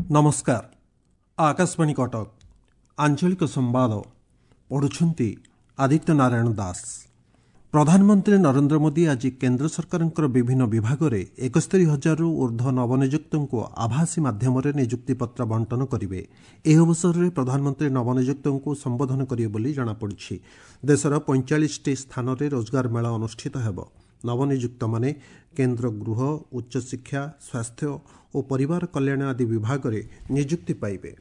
नमस्कार। आकाशवाणी कटक आंचलिक संवाद पढ़ुछंती आदित्य नारायण दास। प्रधानमंत्री नरेंद्र मोदी आज केंद्र सरकार विभिन्न विभाग में 71,000 ऊर्ध्व नवनियुक्त को आभासी माध्यम नियुक्ति पत्र बंटन करेंगे। यह अवसर में प्रधानमंत्री नवनियुक्त को संबोधन करेंगे जमापड़ी। देशर 45 स्थान में रोजगार मेला अनुष्ठित होब। नवनियुक्त माने केंद्र गृह, उच्चशिक्षा, स्वास्थ्य और परिवार कल्याण आदि विभाग में नियुक्ति पाइबे।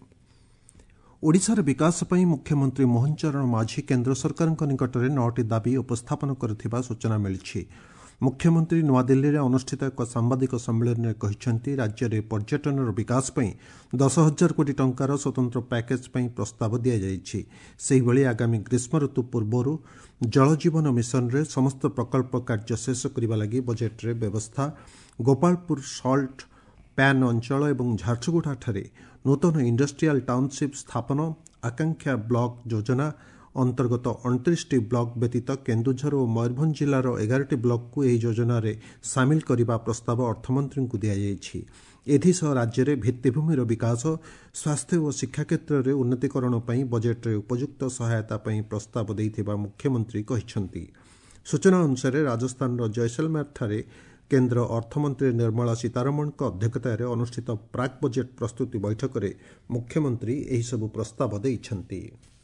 ओडिशार विकास पई मुख्यमंत्री मोहन चरण माझी केंद्र सरकार निकट में 9टी दाबी उपस्थापन करथिबा सूचना मिली। मुख्यमंत्री नुआदिल्ली में अनुष्ठित एक सांबादिक सम्मेलन में कहते राज्य में पर्यटन विकास पई 10,000 कोटी टंकार स्वतंत्र पैकेज पई प्रस्ताव दि जाइछि। सेहि भली आगामी ग्रीष्म ऋतु पूर्व जल जीवन मिशन रे समस्त प्रकल्प कार्य शेष करने लगी बजेट रे व्यवस्था। गोपालपुर सल्ट पैन अंचल और झारसुगुड़ा ठारे नूतन इंडस्ट्रियल टाउनशिप स्थापन, आकांक्षा ब्लॉक योजना अंतर्गत 29टी ब्लॉक व्यतीत केन्दुझर और मयूरभंज जिलार 11टी ब्लॉक को यह योजना रे सामिल करने प्रस्ताव अर्थमंत्री को दिजाइछि। एथिसह राज्य में भित्तिभूमिर विकास, स्वास्थ्य और शिक्षा क्षेत्र में उन्नतीकरण पर बजेट रे उपयुक्त सहायता पर प्रस्ताव देइथिबा मुख्यमंत्री कहिसंति। सूचना अनुसार राजस्थान जैसलमेर ठारे केंद्र अर्थमंत्री निर्मला सीतारमण अध्यक्षतार अनुष्ठित प्राक बजेट प्रस्तुति बैठक में मुख्यमंत्री यही सबु प्रस्ताव देइछंती।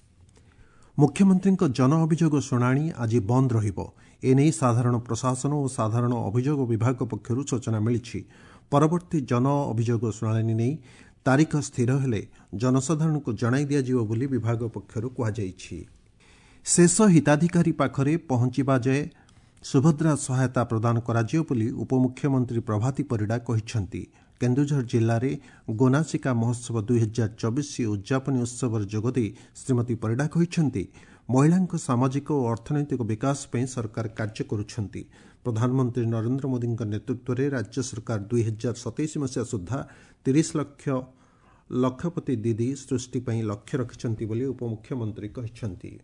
मुख्यमंत्री जन अभियोग शुणाणी आज बंद रहिबो। एने साधारण प्रशासन और साधारण अभियोग विभाग पक्षरु सूचना मिली। परवर्ती जन अभियोग शुणाणी नहीं तारीख स्थिर हेले जनसाधारण को जणाई दियाजिबो बोली विभाग पक्षरु कुहाଯାଇଛି। शेष हिताधिकारी पाखरे पहुंचीबा जाए सुभद्रा सहायता प्रदान कराजियो बोली उपमुख्यमंत्री प्रभाती परिडा कहिसंती। केन्दुझर जिले में गोनासिका महोत्सव 2024 उद्यापन उत्सव जोगदे श्रीमती परिडा कहिसंती महिलांक सामाजिक और अर्थनैतिक विकास पे सरकार कार्य करुछंती। प्रधानमंत्री नरेंद्र मोदी नेतृत्व में राज्य सरकार 2027 मसीहा सुधा 30 लाख लक्षपति दीदी सृष्टि पर लक्ष्य रखिछंती बोली उपमुख्यमंत्री कहिसंती।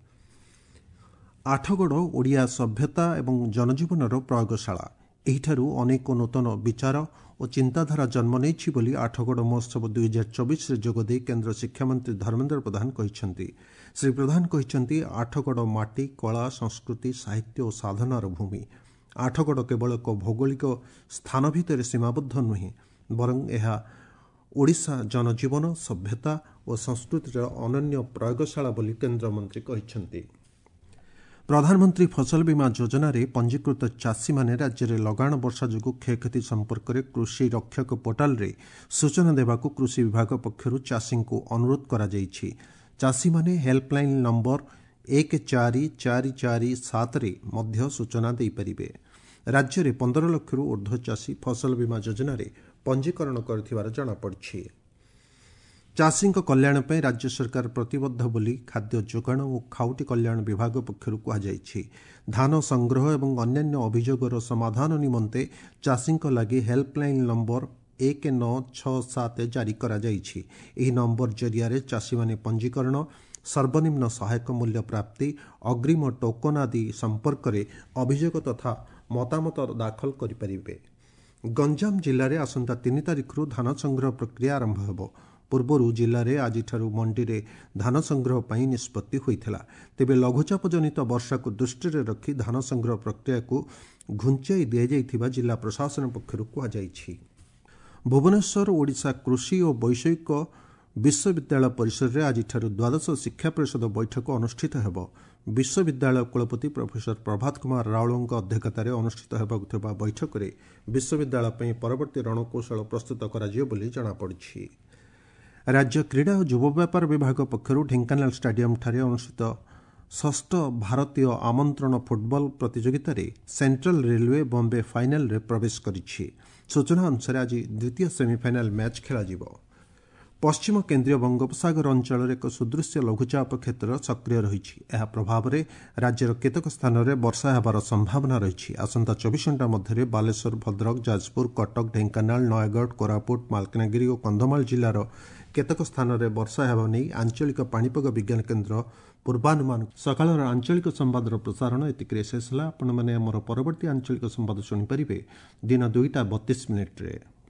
आठगड़ ओडिया सभ्यता एवं जनजीवनर प्रयोगशाला एहिठारू अनेक नूतन विचार और चिंताधारा जन्म नेछि बोली आठगड़ महोत्सव 2024 रे जोगदे केंद्र शिक्षा मंत्री धर्मेंद्र प्रधान कहिसंती। श्री प्रधान कहिसंती आठगड़ माटी, कला, संस्कृति, साहित्य और साधनार भूमि। आठगड़ केवल एक भौगोलिक स्थान भितर सीमाबद्ध नुहे बरं यह ओडिशा जनजीवन, सभ्यता और संस्कृतिर अनन्य प्रयोगशाला बोली केंद्रमंत्री कहिसंती। प्रधानमंत्री फसल बीमा योजना रे पंजीकृत चाषी माने राज्य में लगाण वर्षा जोगु क्षयक्षति संपर्क में कृषि रक्षक पोर्टाल रे सूचना देवाकू कृषि विभाग पक्षरु चाषी को अनुरोध करा जाइछि। चाषी माने हेल्पलाइन नंबर 14447 रे मध्य सूचना दे परिबे। राज्य में 15 लाख ऊर्ध्व चाषी फसल बीमा योजना रे पंजीकरण करथिबार जणा पड़छि। चाषी कल्याण पर राज्य सरकार प्रतिबद्ध बोली खाद्य जोगाण और खाउटी कल्याण विभाग पक्षरु कुहाଯାଇଛି। धान संग्रह और अन्यान्य अभियोगर समाधान निमंते चाषी लगी हेल्पलाइन नंबर 1967 जारी करा जाइछि। एही नंबर जरिया चाषी माने पंजीकरण, सर्वनिम्न सहायक मूल्य प्राप्ति, अग्रिम टोकन आदि संपर्क में अभियोग तथा मतामत दाखल करें। गंजाम जिले में आसंता 3 तारिख धान संग्रह प्रक्रिया आरंभ होब। पूर्व जिले में आज मंडी में धान संग्रह पर निष्पत्ति होता। तेबे लघुचाप जनित वर्षा को दृष्टि रखी धान संग्रह प्रक्रिया को घुंचाई दि जाइथिबा जिला प्रशासन पक्षरु कुहाଯାଇଛି। भुवनेश्वर ओडिशा कृषि और वैषयिक विश्वविद्यालय परिसर में आज द्वादश शिक्षा परिषद बैठक अनुष्ठित होब। विश्वविद्यालय कुलपति प्रोफेसर प्रभात कुमार रावल अध्यक्षतार अनुष्ठित होगा बैठक में विश्वविद्यालय परवर्ती रणकौशल प्रस्तुत कराजियो बोली जणापड़ी। राज्य क्रीड़ा और युव व्यापार विभाग पक्षरु ढेंकानाल स्टाडियम ठारे अनुष्ठित 6ठ भारतीय आमंत्रण फुटबॉल प्रतियोगिता रे सेंट्रल रेलवे बॉम्बे फाइनल रे प्रवेश करिछि। सूचना अनुसार आज द्वितीय सेमीफाइनाल मैच खेला जिवो। पश्चिम केन्द्रीय बंगोपसागर अंचल एक सुदृश्य लघुचाप क्षेत्र सक्रिय रही। यह प्रभाव में राज्यर केतक स्थान में वर्षा होबार संभावना रही। आसंता 24 घंटा मध्य बालेश्वर, भद्रक, जाजपुर, कटक, ढेंकानाल, नयगढ़, कोरापुट, मालकानगिरी और कंधमाल जिलार केतक स्थान में वर्षा होगा नहीं आंचलिक पाणीपाग विज्ञान केन्द्र पूर्वानुमान। सकाळर आंचलिक संवादर प्रसारण एतिके शेष होला। आपण माने हमर परवर्ती आंचलिक संवाद शुणी परिबे दिन 2:32 रे।